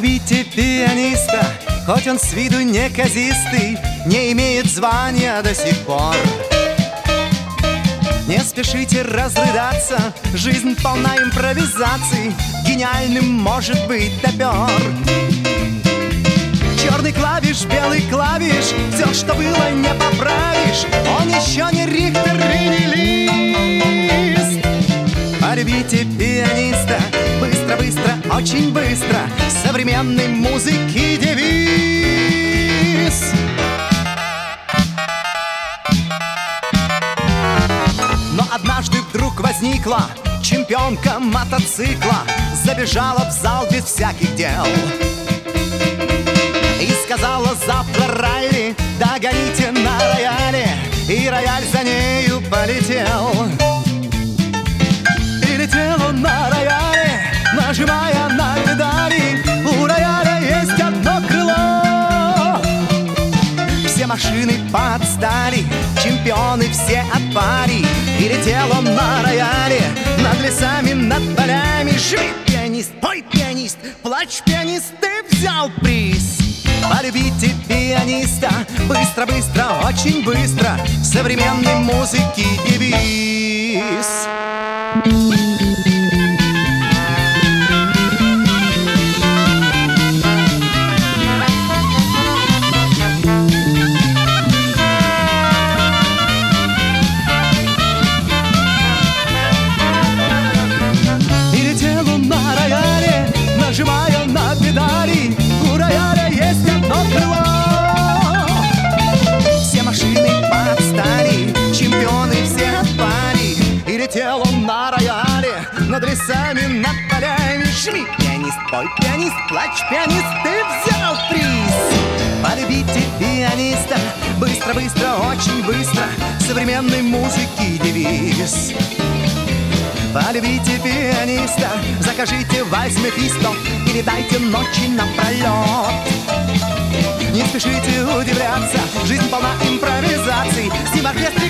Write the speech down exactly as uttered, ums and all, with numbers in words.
Полюбите пианиста, хоть он с виду неказистый, не имеет звания до сих пор. Не спешите разрыдаться, жизнь полна импровизаций, гениальным может быть топер. Черный клавиш, белый клавиш, все, что было, не поправишь. Он еще не Рихтер и не Лист. Полюбите пианиста, быстро-быстро, очень быстро, современной музыки девиз. Но однажды вдруг возникла чемпионка мотоцикла, забежала в зал без всяких дел и сказала: завтра ралли, догоните на рояле. И рояль за нею полетел. И летел он на рояле, нажимая на педали. У рояля есть одно крыло. Все машины подстали, чемпионы все отпали. И летел он на рояле, над лесами, над полями. Живи, пианист, пой, пианист, плачь, пианист, ты взял приз. Полюбите пианиста, быстро-быстро, очень быстро, современной музыки девиз. И летел он на рояле, нажимая на педали. У рояля есть одно крыло. Все машины подстали, чемпионы все отпали. И летел он на рояле, над лесами, над полями. Жми, пианист, пой, пианист, плачь, пианист, ты взял приз. Полюбите пианиста, быстро-быстро, очень быстро, современной музыки девиз. Полюбите пианиста, закажите вальс Мефисто или дайте ночи напролет. Не спешите удивляться, жизнь полна импровизаций. С ним оркестр